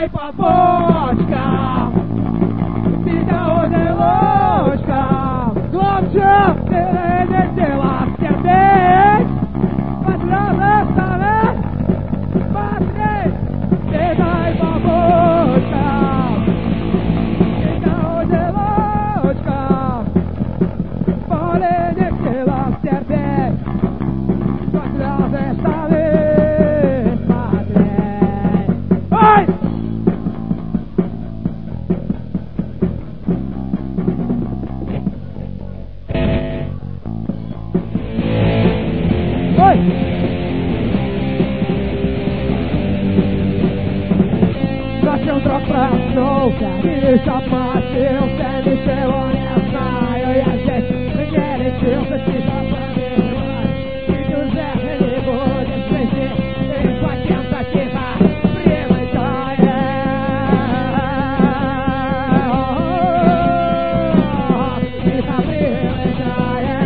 по почкам, пика одиночкам. Глубже ты не сила терпеть, подряд оставить, смотреть, пикай по почкам, пика одиночкам. Более не сила терпеть, подряд оставить, смотреть. Ой! Ночью вдруг проснулся и запасился, ничего не знаю, я здесь не лечился, тихо пробивать, ведь уже не будет жизни, и пакета тихо привыкает. Тихо привыкает.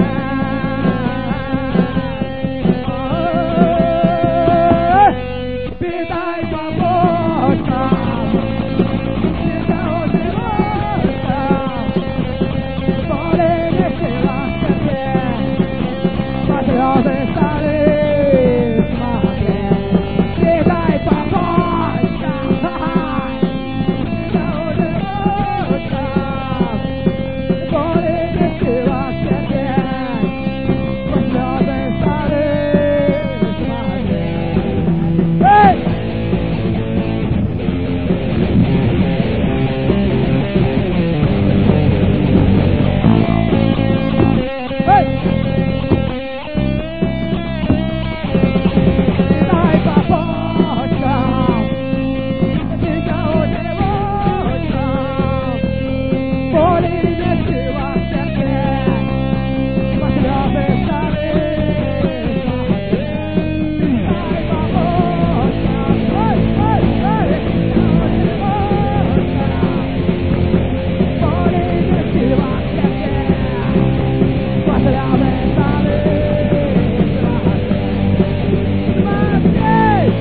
Питай по почкам, пика одиночкам. Более не сила терпеть, патриоты стали смотреть. Питай по почкам, пика одиночкам. Более не сила терпеть, патриоты стали смотреть. Эй! Эй! Питай по почкам, пика одиночкам. Более не сила терпеть, патриоты стали смотреть. Питай по почкам, эй, эй, эй, пика одиночкам. Более не сила терпеть, патриоты стали смотреть.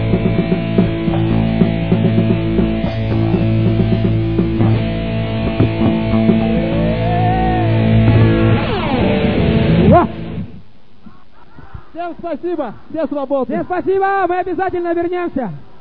Всем спасибо, все свободны. Всем спасибо, мы обязательно вернемся.